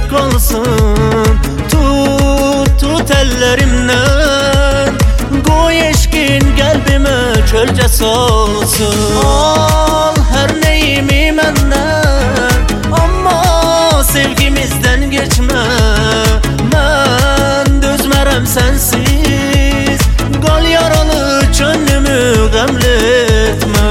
hak olsun. Tut ellerimden, koy eşkin kalbime kölge solsun. Al her neyimi menden, ama sevgimizden geçme. Ben dözmerem sensiz, kal yaralı gönlümü gamletme.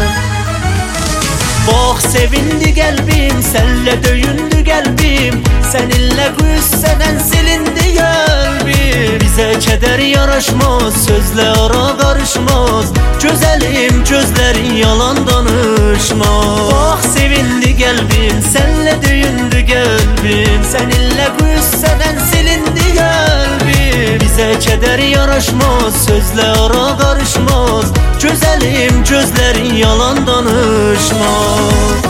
Bak sevindi kalbim, senle döyündü kalbim, seninle güssenen silindi kalbim. Bize keder yaraşmaz, sözle ara karışmaz, güzelim gözlerin yalan danışmaz. Bak sevindi kalbim, senle döyündü kalbim, seninle güssenen silindi kalbim. Bize keder yaraşmaz, sözle ara karışmaz, güzelim gözlerin yalan danışmaz.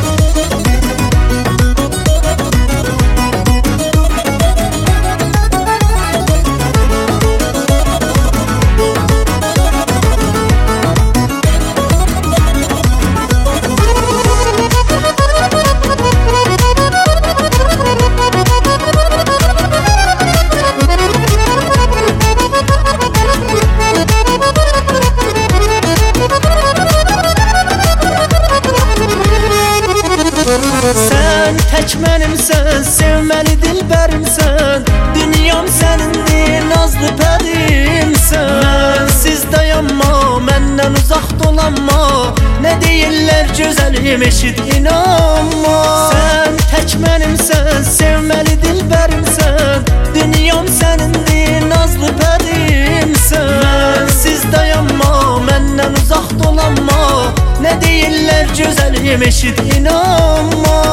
Sen tek benimsen, sevmeli dilberimsen, dünyam senindir, nazlı pedimsen. Bensiz dayanma, menden uzak dolanma, ne deyirler güzelim eşit inanma. Sen tek benimsen, sevmeli dilberimsen, dünyam senindir, nazlı pedimsen. Bensiz dayanma, menden uzak dolanma, ne deyirler güzelim eşit inanma.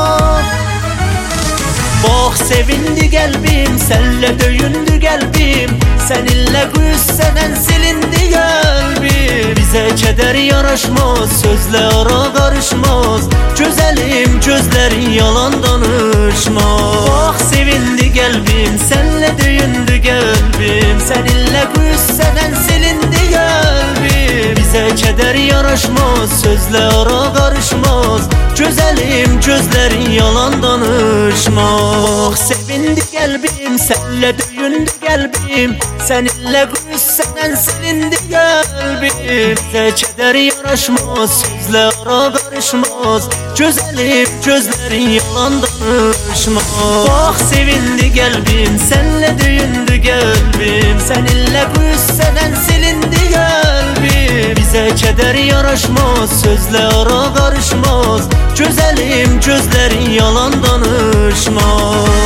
Bak sevindi kalbim, senle döyündü kalbim, seninle güssenen silindi kalbim. Bize keder yaraşmaz, sözle ara karışmaz, güzelim gözlerin yalan danışmaz. Bak sevindi kalbim, senle döyündü kalbim, seninle güssenen silindi kalbim. Bize keder yaraşmaz, sözle ara karışmaz, güzelim gözlerin yalan danışmaz. Bak sevindi kalbim, senle döyündü kalbim, seninle güssenen silindi kalbim. Bize keder yaraşmaz, sözle ara karışmaz, güzelim gözlerin yalan danışmaz. Bak sevindi kalbim, senle döyündü kalbim, seninle güssenen silindi kalbim. Bize keder yaraşmaz, sözle ara karışmaz, güzelim gözlerin yalan danışmaz.